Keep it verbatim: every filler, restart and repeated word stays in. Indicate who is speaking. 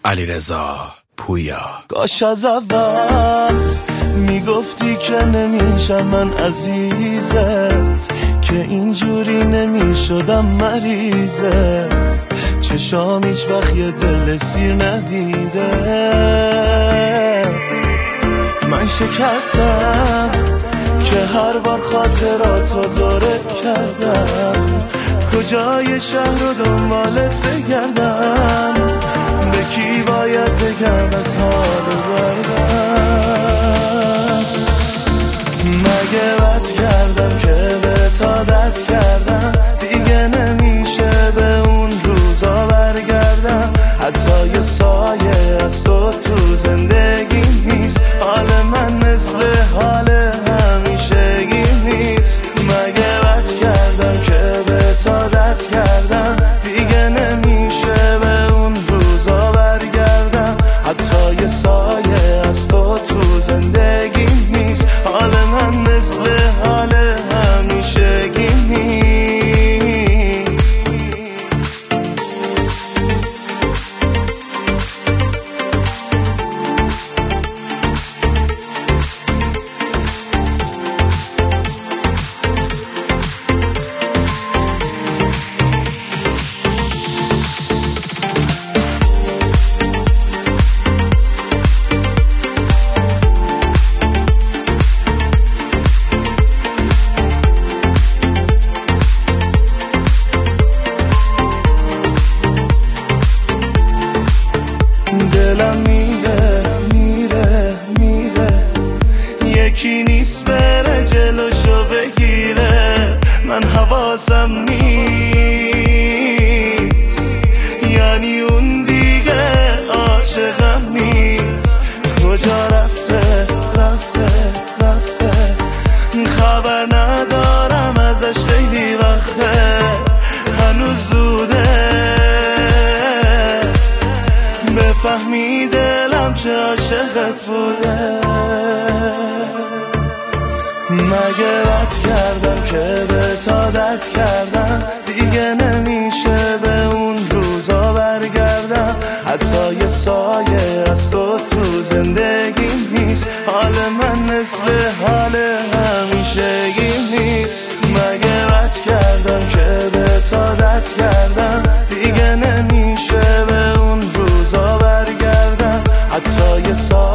Speaker 1: علیرضا پویا.
Speaker 2: کاش از اول میگفتی که نمیشم من عزیزت، که اینجوری نمیشدم مریضت. چشام هیچ وقت یه دل سیر ندیده. من شکستم که هر بار خاطراتو دوره کردم، کجای شهر رو دنبالت بگردم، به کی باید بگم از حال بردم. مگه بد کردم که به عادت کردم، دیگه نمیشه به اون روزا برگردم. حتی یه سایه از تو تو زندگی نیست، حال من مثل حال همیشگی نیست. مگه بد کردم که به عادت کردم، دیگه نمیشه به اون روزا برگردم. حتی یه سایه از تو تو زندگی نیست، حال من مثل حال همیشگی نیست. دلم میره میره میره، یکی نیست بره جلوشو بگیره. من حواسم نیست، یعنی اون دیگه عاشقم نیست. کجا رفته رفته رفته، خبر ندارم ازش خیلی وقته. هنوز زوده بفهمی دلم چه عاشقت بوده. مگه بد کردم که به عادت کردم، دیگه نمیشه به اون روزا برگردم. حتی یه سایه از تو تو زندگی نیست، حال من مثل حال همیشگی نیست. مگه بد کردم که به عادت کردم، دیگه نمیشه به اون روزا برگردم. حتی یه سایه